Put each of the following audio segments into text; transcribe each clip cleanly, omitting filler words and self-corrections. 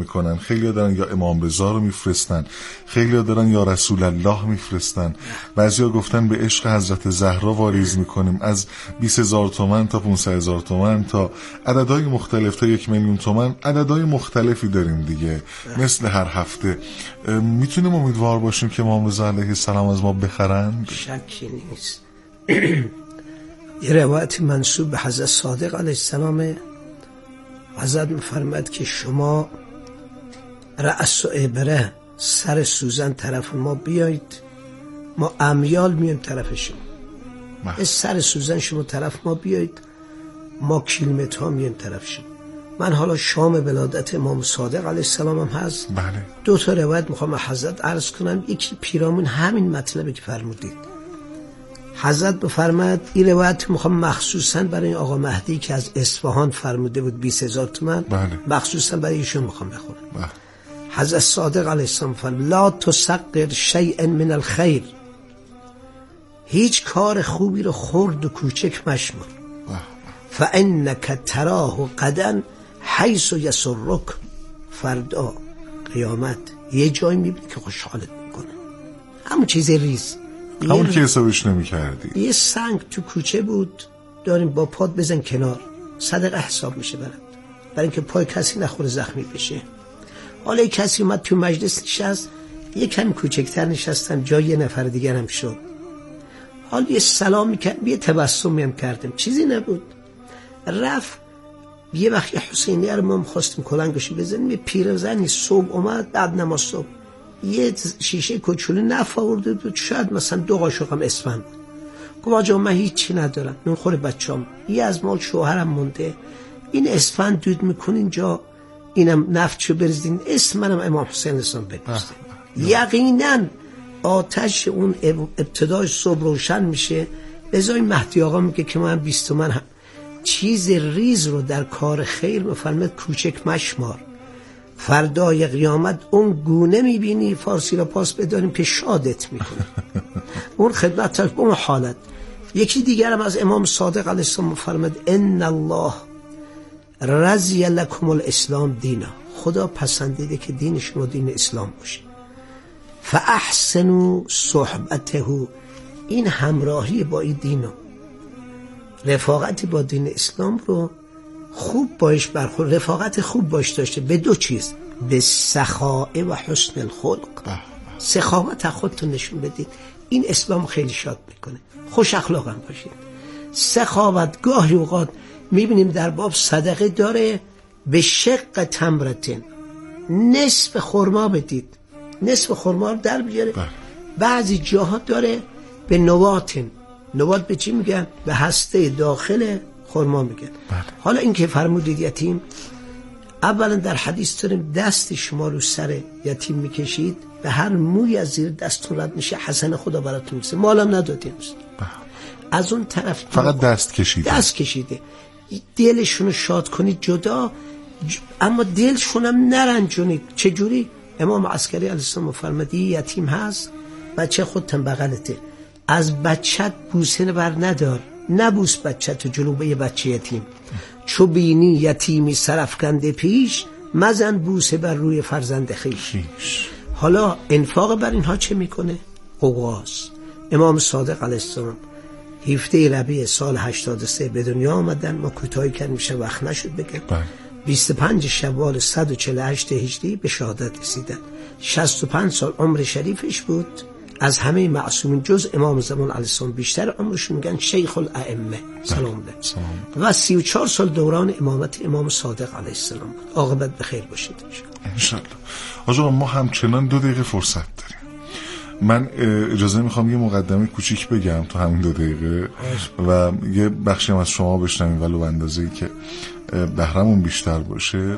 میکنن، خیلی دارن یا امام رضا رو میفرستن، خیلی دارن یا رسول الله میفرستن، بعضیا گفتن به عشق حضرت زهرا واریز میکنیم، از 20,000 تومان تا 15,000 تومان تا عددهای مختلف تا 1,000,000 تومان، عددهای مختلفی داریم دیگه. مثل هر هفته میتونیم امیدوار باشیم که امام رضا علیه السلام از ما بخرند؟ شکی نیست. یه روایت منسوب به حضرت صادق علیه السلام، حضرت می‌فرماید که شما رأس و ابره، سر سوزن طرف ما بیایید، ما امیال میایم طرف شما. سر سوزن شما طرف ما بیایید، ما کیلومترها میایم طرف شما. من حالا شام ولادت امام صادق علیه السلام هم هست. بله. 2 تا روایت میخوام حضرت عرض کنم. یکی پیرامون همین مطلبی که فرمودید. حضرت بفرماید این روایت میخوام مخصوصا برای آقا مهدی که از اصفهان فرموده بود 20,000 تومان، بله. مخصوصا برای ایشون میخوام بخونم. حضرت صادق علیه السلام فرمود لا تصغر شیئا من الخیر، هیچ کار خوبی رو خرد و کوچک مشمار. فانک تراه غدا حیث یسرک، فردا قیامت یه جایی میبینی که خوشحالت میکنه، همون چیز ریز، همون که حسابش نمی کردی. یه سنگ تو کوچه بود، داریم با پات بزن کنار، صدقه حساب میشه برای اینکه پای کسی نخوره زخمی بشه. حالا کسی اومد تو مجلس نشست، یه کمی کوچکتر نشستم، جای یه نفر دیگر هم شد، حالا یه سلام میکرد، یه تبسمی هم کردم، چیزی نبود. رفت یه وقت حسینیه رو ما می‌خواستیم کلنگشو بزنیم، یه پیرزنی صبح اومد بعد نماز صبح یه شیشه کوچولو نفت آورده بود، شاید مثلا 2 قاشق هم اسفند بود. گفت آجا من هیچی ندارم، نونخور بچه‌ام، یه از مال شوهرم مونده، این اسفند دود میکنین اینجا، اینم نفتشو بریزین، اسم منم امام حسین اسلام بنویسید. یقینا آتش اون ابتدای صبح روشن میشه. ازای مهدی آقا میگه که من 20 تومن چیز ریز رو در کار خیر مفرمت کوچک مشمار، فردای قیامت اون گونه میبینی فارسی را پاس بداریم که شادت میکنه. اون خدمت به اون حالت. یکی دیگر هم از امام صادق علیه السلام فرمود ان الله رضی لکم الاسلام دینا، خدا پسندیده که دین شما دین اسلام باشه. فاحسنوا صحبته، این همراهی با این دین، رفاقتی با دین اسلام رو خوب باش برخورد، رفاقت خوب باش داشته به 2 چیز، به سخاء و حسن الخلق. سخاوت خودتون نشون بدید، این اسلام خیلی شاد میکنه. خوش اخلاق هم باشید. سخاوت گاهی اوقات میبینیم در باب صدقه داره به شق تمرتن، نصف خرما بدید، نصف خرما رو در بیاره. بعضی جاها داره به نواتن، نوات به چی میگن؟ به هسته داخل خرما میگن. حالا این که فرمودید یتیم، اولا در حدیث داریم دست شما رو سر یتیم میکشید، به هر موی از زیر دستتون رد میشه، حسن خدا براتون میرسه. مالم ندادیم از اون طرف، فقط دست کشیده. دلشونو شاد کنید جدا، اما دلشونم نرنجونید. چجوری؟ امام عسکری علیه السلام فرمودی یتیم هست، بچه خودتن بغلته، از بچت بوسه بر ندار، نبوس بچه تو جلو یه بچه یتیم. چو بینی یتیمی سرفکنده پیش، مزن بوسه بر روی فرزند خیش. حالا انفاق بر اینها چه میکنه؟ قواس. امام صادق علیه السلام 17 ربیع سال 83 به دنیا آمدن. ما کوتاهی کردیم میشه وقت نشد بگم. 25 شوال 148 هجری به شهادت رسیدن. 65 سال عمر شریفش بود. از همه معصومین جز امام زمان علیه السلام بیشتر عمرشون میگن شیخ الائمه سلام علیه، و 34 سال دوران امامت امام صادق علیه السلام بود. عاقبت بخیر باشید انشالله. آقا ما همچنان 2 دقیقه فرصت داریم. من اجازه میخوام یه مقدمه کوچیک بگم تو همین 2 دقیقه و یه بخشی هم از شما بشنویم ولو به اندازه‌ای که بهرمون بیشتر باشه.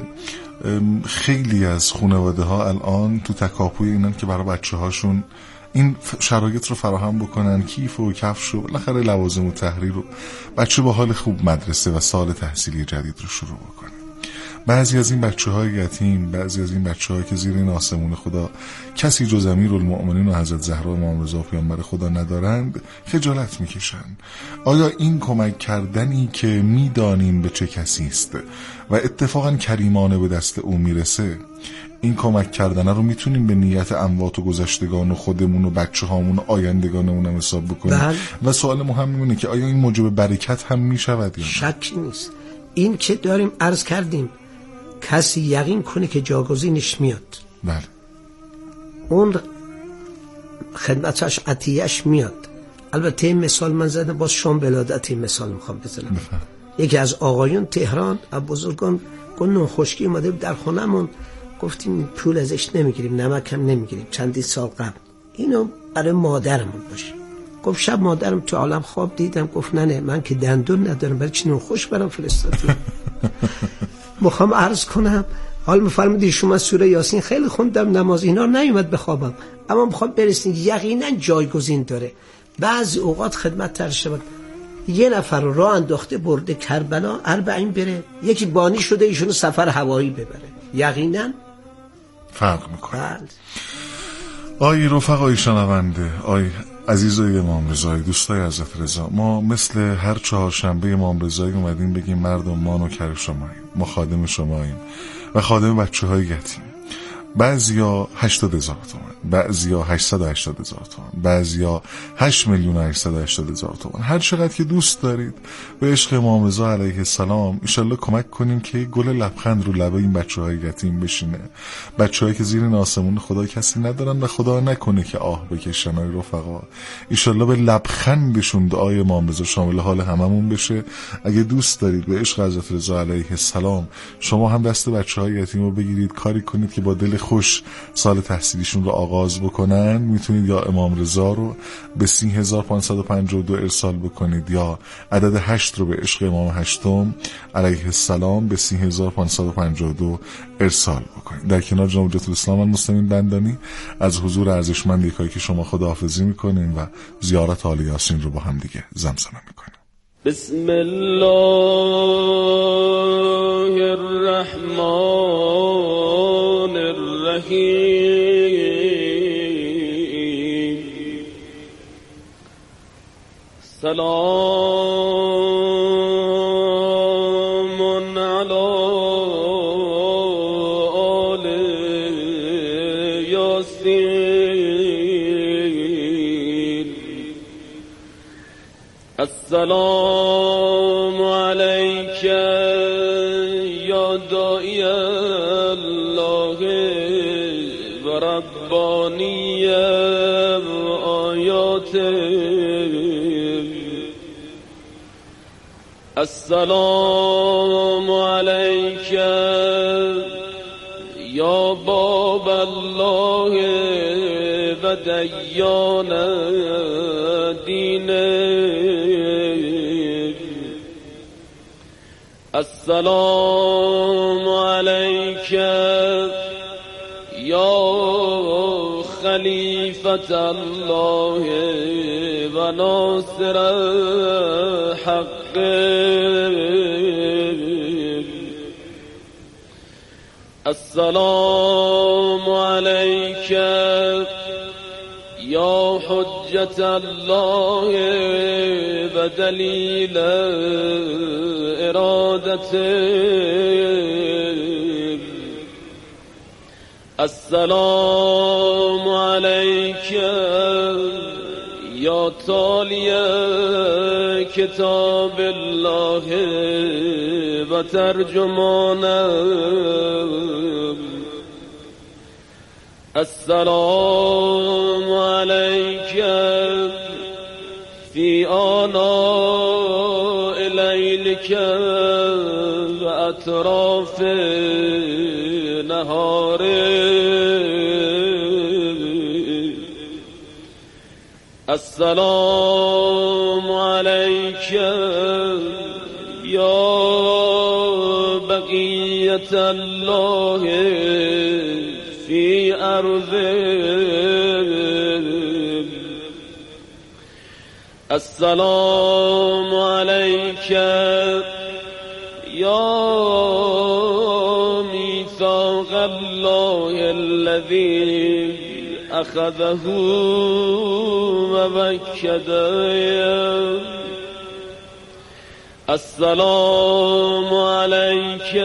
خیلی از خانواده ها الان تو تکاپوی اینن که برای بچه هاشون این شرایط رو فراهم بکنن، کیف و کفش و بالاخره لوازم و تحریر رو، بچه با حال خوب مدرسه و سال تحصیلی جدید رو شروع بکنه. بعضی از این بچه‌های یتیم، بعضی از این بچه‌هایی که زیر این آسمون خدا کسی جز امیرالمؤمنین و حضرت زهرا امام رضا پیامبر خدا ندارند، خجالت میکشند. آیا این کمک کردنی که میدانیم به چه کسی است و اتفاقا کریمانه به دست او میرسه، این کمک کردن رو میتونیم به نیت اموات و گذشتگان و خودمون و بچه هامون و آیندگانمون هم حساب بکنیم؟ و سوال مهم اینه که آیا این موجب برکت هم میشود یا نه؟ شکی نیست. این که داریم عرض کردیم کسی یقین کنه که جاگزینش میاد، بله، اون خدمتش عطیهش میاد. البته این مثال من زدم، باز شام ولادت این مثال میخوام بزنم. یکی از آقایون تهران از بزرگان گفت نون خشکی اومده در خونمون، گفتیم پول ازش نمیگیریم، نمک هم نمیگیریم، چندین سال قبل اینو برای مادرمون باشه. گفت شب مادرم تو عالم خواب دیدم، گفت نه من که دندون ندارم، برای چی نون خوش برام فرستادی؟ میخوام عرض کنم، حال میفرمودی شما سوره یاسین خیلی خوندم، نماز اینا نیومد بخوابم، اما میخوام برسیم یقینا جایگزین داره. بعضی اوقات خدمت تر شود، یه نفر رو راه انداخته برده کربلا 40 بره، یکی بانی شده ایشونو سفر هوایی ببره، یقینا فرق میکنه. آی رفقای شنونده، آی عزیزای امام رضایی، دوستای حضرت رضا، ما مثل هر 4 شنبه امام رضایی اومدیم بگیم مردم ما نوکر شماییم، ما خادم شماییم و خادم بچه های یتیم. بعضیا 80,000 تومان، بعضیا 880,000 تومان، بعضیا 8,880,000 تومان. هر چقدر که دوست دارید به عشق امام رضا علیه السلام ایشالله کمک کنیم که گل لبخند رو لبه این بچه‌های یتیم بشینه، بچه‌هایی که زیر آسمون خدا کسی ندارن و خدا نکنه که آه بکشن. ای رفقا، ایشالله به لبخندشون دعای امام رضا شامل حال هممون بشه. اگه دوست دارید به عشق حضرت رضا علیه السلام شما هم دست بچه‌های یتیم رو بگیرید، کاری کنید که با دل خوش سال تحصیلیشون رو آغاز بکنن، میتونید یا امام رضا رو به 30,552 ارسال بکنید یا عدد 8 رو به عشق امام هشتم علیه السلام به 30,552 ارسال بکنید. در کنار جناب حجت الاسلام المسلمین بندانی از حضور ارزشمند یکایی که شما خداحافظی میکنیم و زیارت آل یاسین رو با هم دیگه زمزمه میکنیم. بسم الله الرحمن الرحیم. سلام علی آل یاسین. السلام علیک یا داعی الله و ربانی آیات. السلام علیک یا باب الله و دیان دین. السلام علیک یا خلیفة الله و ناصر حق. السلام علیک یا حجت الله و دلیل ارادته. السلام علیک یا تالی کتاب الله و ترجمانه. السلام علیک فی آناء لیلک و اطراف نهار. السلام علیک یا بقیت الله فی ارض. السلام علیک یا الله الذي أخذه ووكده. السلام عليك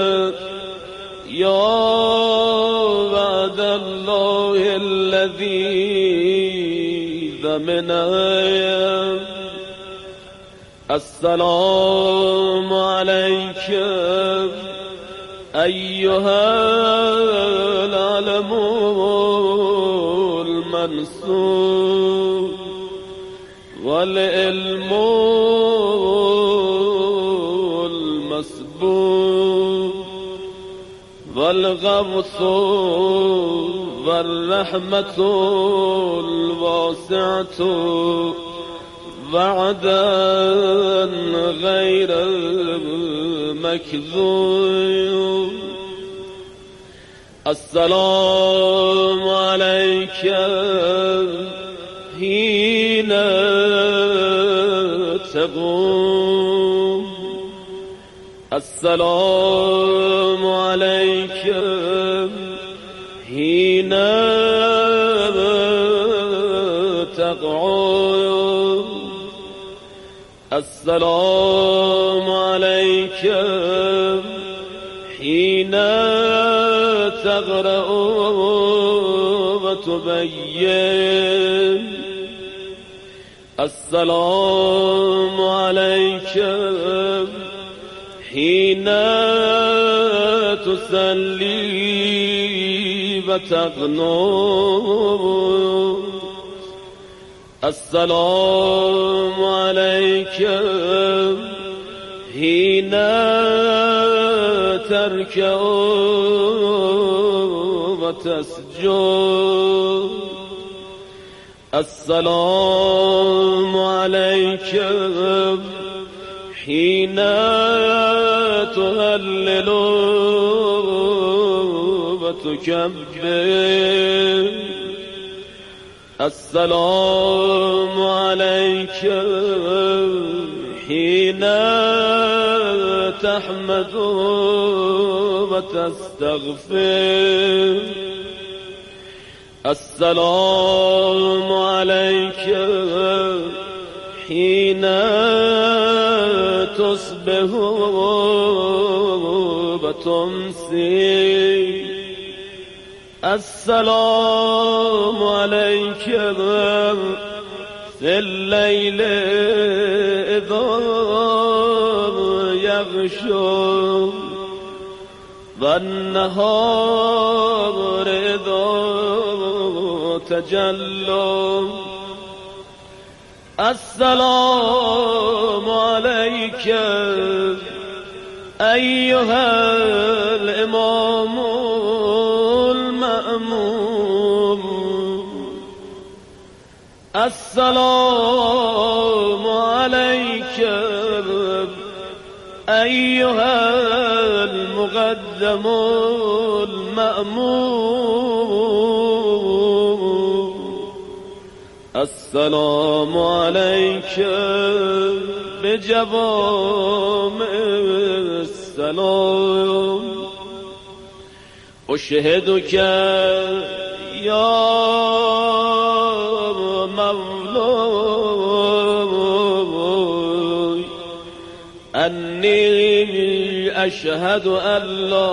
يا وعد الله الذي ضمنه. السلام عليك أيها العلم المنصور والعلم المسبوق والغوث والرحمة الواسعة وعدا غير مكذوب. السلام عليك حين تقوم. السلام عليك حين تقعد. السلام عليك حين تقرأ وتبين. السلام عليك حين تصلي وتقنط. السلام عليك حين تركع وتسجد. السلام عليك حين تهلل وتكبر. السلام عليك حين تحمد وتستغفر. السلام عليك حين تصبح وتمسي. السلام عليك في الليل إذا يغشى والنهار إذا تجلى. السلام عليك أيها الإمام المأموم. السلام عليك أيها المقدم المأموم. السلام عليك بجوامع السلام. أشهدك يا مولاي أني أشهد أن لا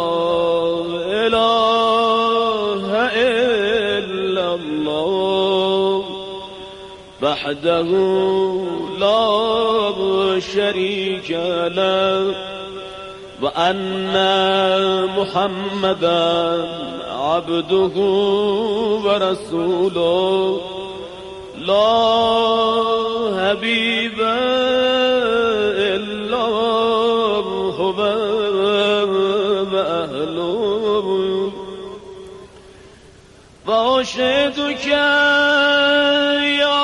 إله إلا الله وحده لا شريك له وأن محمدا عبده ورسوله لا حبيب إلا هو وأهله. وأشهدك يا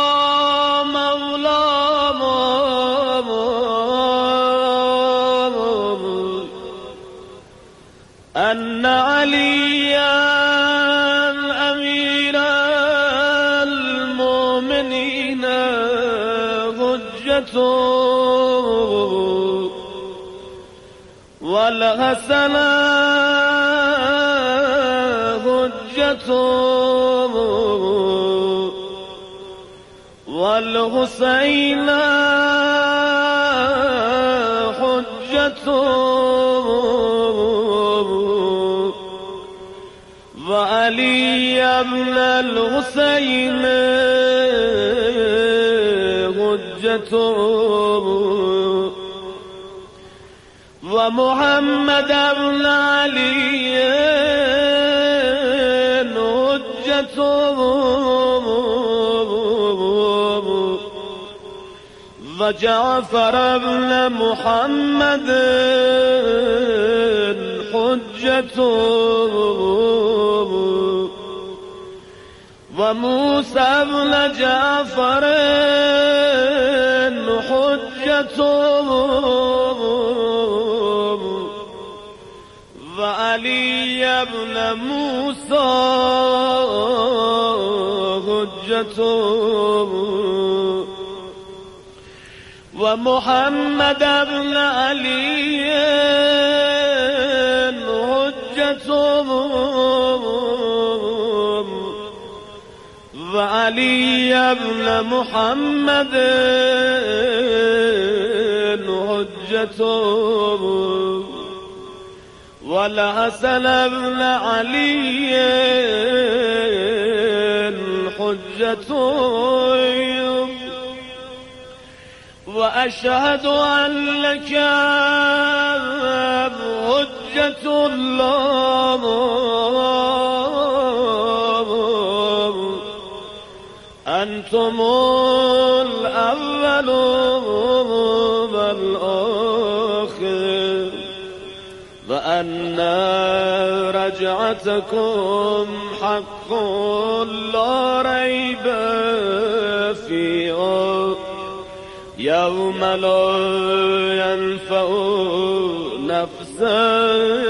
أن عليا أمير المؤمنين حجة والحسن حجة والحسين حجة وعلي ابن الحسين حجة ومحمد ابن علي حجة وجعفر ابن محمد حجة وموسى ابن جعفر حجة وعلي ابن موسى حجة ومحمد ابن علي حجة وعلي ابن محمد حجة والحسن ابن علي حجة وأشهد أن لك حجة الله أنتم الأول والآخر وأن رجعتكم حق لا ريب فيه يوم لا ينفع نفسا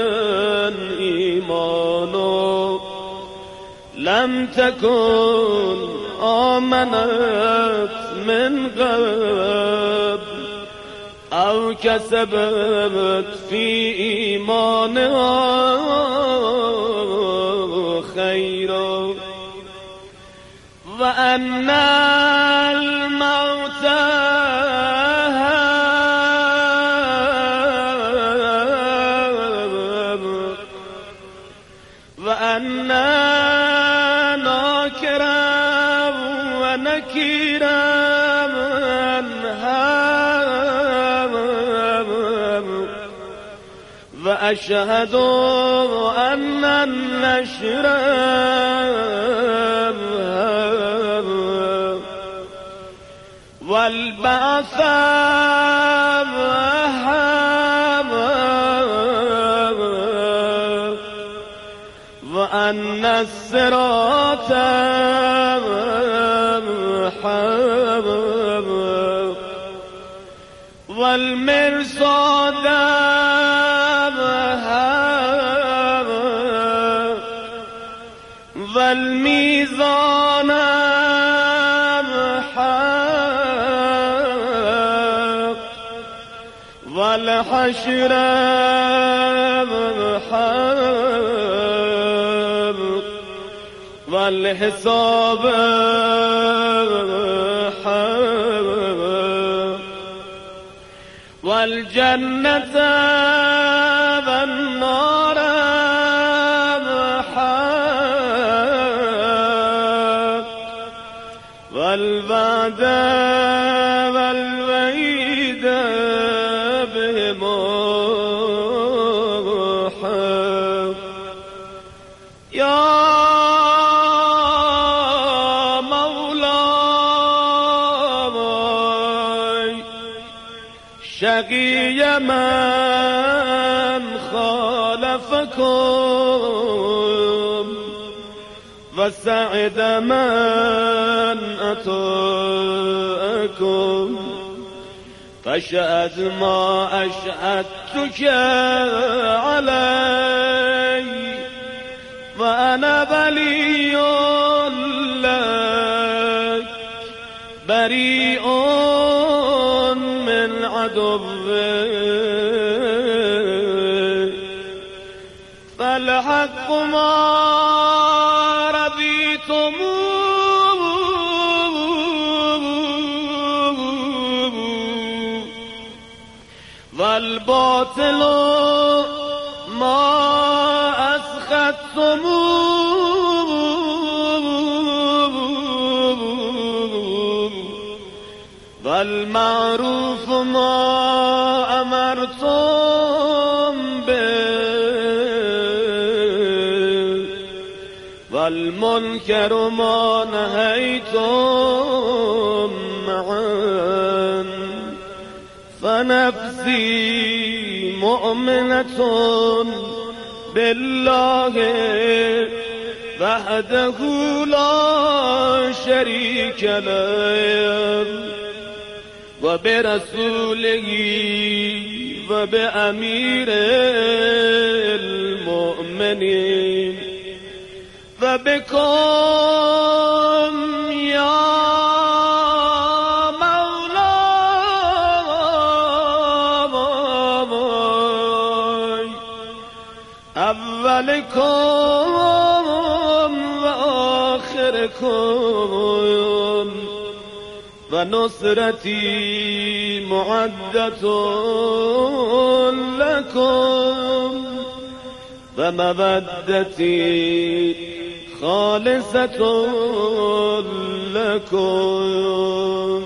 إيمانا لم تكن آمنت من قبل أو كسبت في إيمانها خيرا وأن الموت وأن ناكرا ونكيرا وأشهد أن النشر والبعث وأن الصراط والمرصاد والميزان حق والحشر حق والحساب حق والجنة والنار حق والوعد والوعيد بهما حق يا مولاي شقي من خالفكم وسعد من أطاعكم فاشهد ما أشهدتك علي وأنا ولي لك بريء من عدوك فالحق ما والباطل ما أسخطتم والمعروف ما أمرتم به والمنكر ما نهيتم عنه فنفسي مؤمنة بالله وحده لا شريك له وبرسوله وبأمير المؤمنين وبكم يا أولكم وآخركم ونصرتي معدة لكم ومودتي خالصة لكم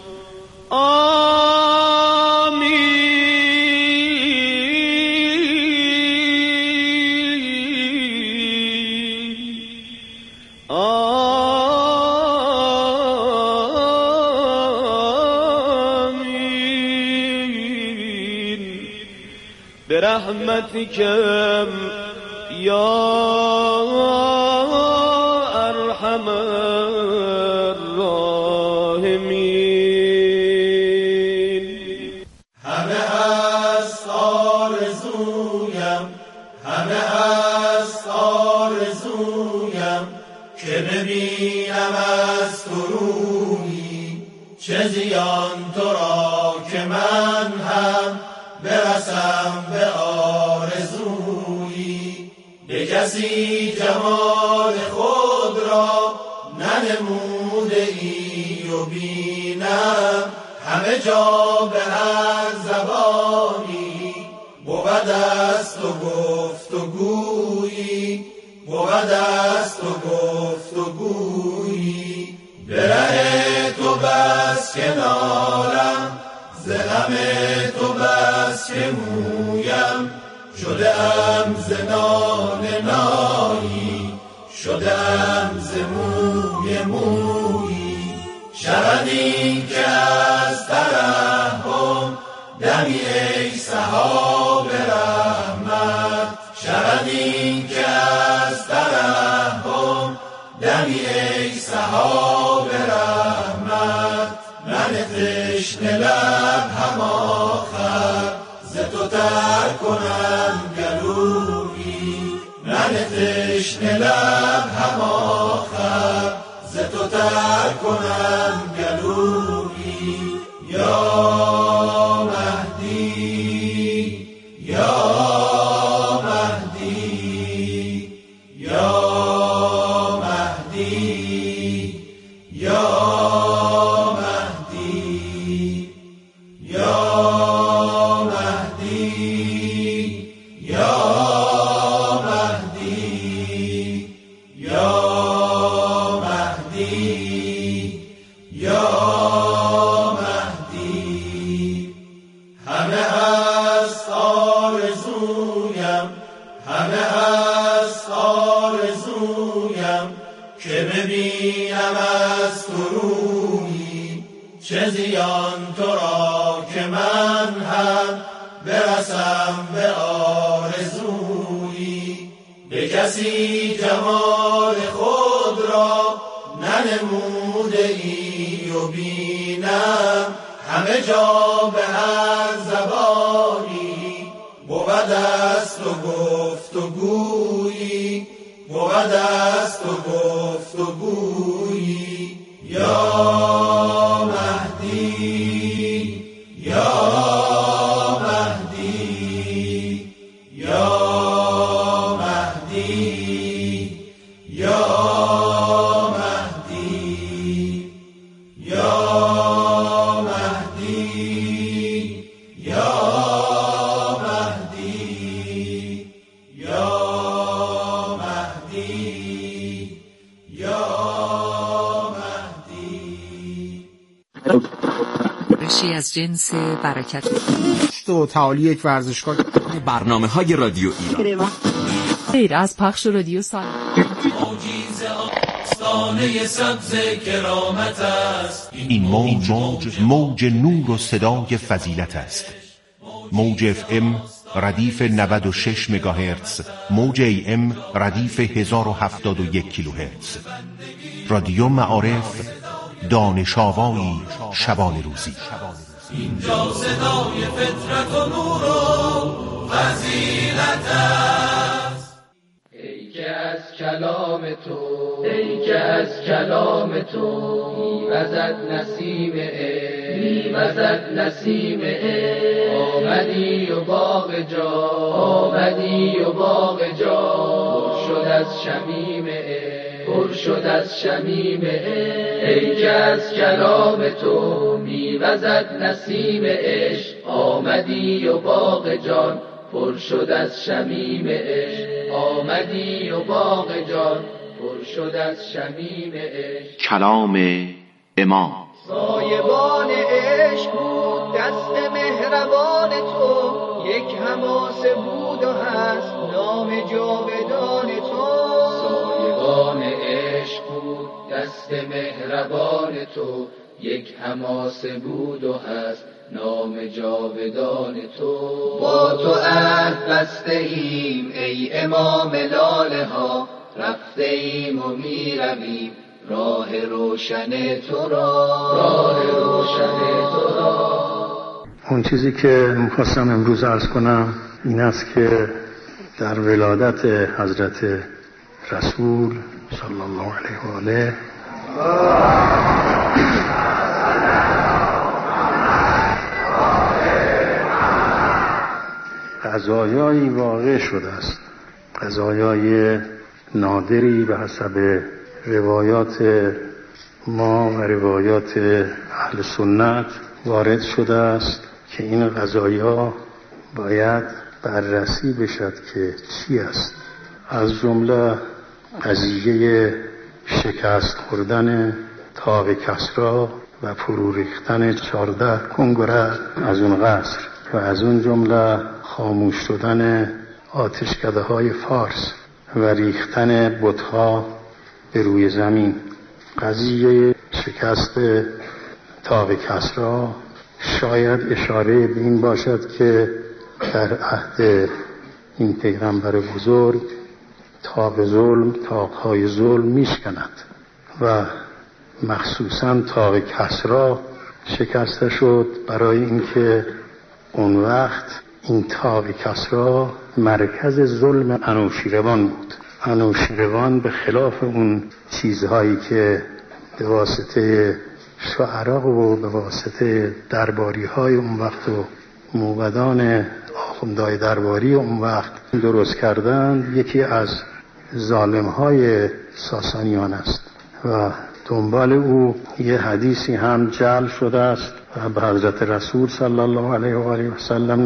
آمين. برحمتك يا أرحم الراحمين. همه است آرزویم، همه است آرزویم که ببینم از تو رویی، چه زیان تو را که من هم برسم به آرزویی. به کسی جمال خود را ننموده ای و بینم، همه جا به هر زبانی بود است و گفت و گویی، بود است و گفت و گویی. به ره تو بس که نالم، ز غم تو بس که مویم، شده‌ام ز ناله نایی، شده‌ام ز موی مویی. شود این که از ترحم دمی ای سحاب رحمت، شود این که از ترحم دمی ای سحاب رحمت. من تشنه لب هم آخر ز تو تر کنم گلویی، من تشنه لب هم آخر ز تو تر کنم گلویی. یا مهدی یا مهدی یا مهدی یا که ببینم از تو رویی، چه زیان تو را که من هم برسم به آرزویی. به کسی جمال خود را ننموده ای و بینم، همه جا به هر زبانی بود است و گفت و گویی، بود است و گفت و گویی. یا مهدی یا مهدی یا مهدی یا یا مهدی. رشی از جنس برکت و تعالی یک ورزشگاه. برنامه‌های رادیو ایران غیر از پخش رادیو سال موجیز آستانه سبز کرامت است. این موج نور و صدای فضیلت است. موج اف ام ردیف 96 مگاهرتز، موج ای ام ردیف 1071 کیلوهرتز. رادیو معارف، دانش آوایی شبان روزی. اینجا صدای فطرت و نور و فضیلت است. ای که از کلام تو، ای که از کلام تو میوزد نسیم میوزد نسیم آمدی و باغ جا، آمدی و باغ جا پر شد از شمیم پر شد از شمیم ای که از کلام تو میوزد نسیم عشق آمدی و باغ جان پر شد از شمیم عشق آمدی و باغ جان پر شد از شمیم عشق. کلام امام. سایبان عشق بود دست مهربان تو، یک حماسه بود و هست نام جاودان تو. سایبان عشق بود دست مهربان تو، یک حماسه بود و هست نام جاودان تو. با تو عهد بسته ایم ای امام لاله ها، رفته ایم و می رویم راه روشن تو را، راه روشن تو را. اون چیزی که می‌خواستم امروز عرض کنم این است که در ولادت حضرت رسول صلی الله علیه و آله قضایایی واقع شده است، قضایای نادری به حسب روایات ما و روایات اهل سنت وارد شده است که این قضایا باید بررسی بشد که چی است. از جمله قضیه شکست خوردن تاغ کسری و فرو ریختن 14 کنگره از اون قصر و از اون جمله خاموش شدن آتشکده های فارس و ریختن بتها به روی زمین. قضیه شکست تاغ کسری شاید اشاره به این باشد که در عهد این پیغمبر بزرگ تاغ ظلم تاغهای ظلم میشکند و مخصوصا تاغ کسری شکسته شد برای اینکه اون وقت این تاغ کسری مرکز ظلم انوشیروان بود. انوشیروان به خلاف اون چیزهایی که به واسطه شعرا و به واسطه درباری های اون وقت و موبدان آخوندهای درباری اون وقت درست کردن، یکی از ظالم های ساسانیان است و دنبال او یه حدیثی هم جعل شده است و به حضرت رسول صلی الله علیه و آله و سلم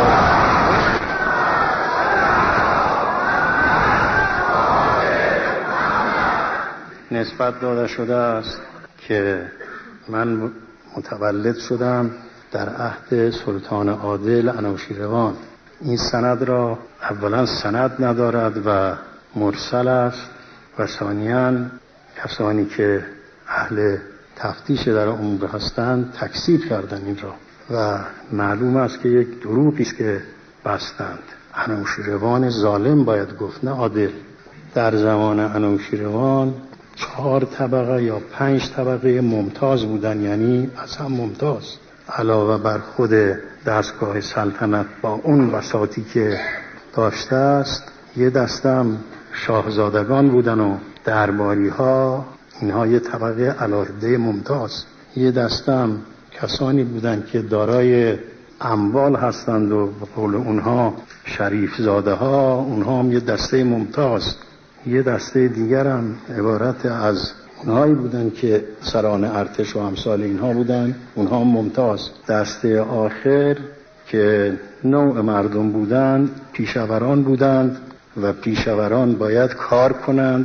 نسبت داده شده است که من متولد شدم در عهد سلطان عادل انوشیروان. این سند را اولا سند ندارد و مرسل است و ثانیاً کسانی که اهل تفتیش در امور هستند تکذیب کردن این را و معلوم است که یک دروغی است که بستند. انوشیروان ظالم باید گفت نه عادل. در زمان انوشیروان 4 طبقه یا 5 طبقه ممتاز بودن، یعنی از هم ممتاز. علاوه بر خود دستگاه سلطنت با اون بساطی که داشته است، یه دستم شاهزادگان بودن و درباری ها، اینها یه طبقه علاوه ممتاز. یه دستم کسانی بودن که دارای اموال هستند و به قول اونها شریف زاده ها، اونها هم یه دسته ممتاز. یه دسته دیگر هم عبارت از اونهایی بودن که سران ارتش و امثال اینها بودن، اونها هم ممتاز. دسته آخر که نوع مردم بودند پیشوران بودند و پیشوران باید کار کنند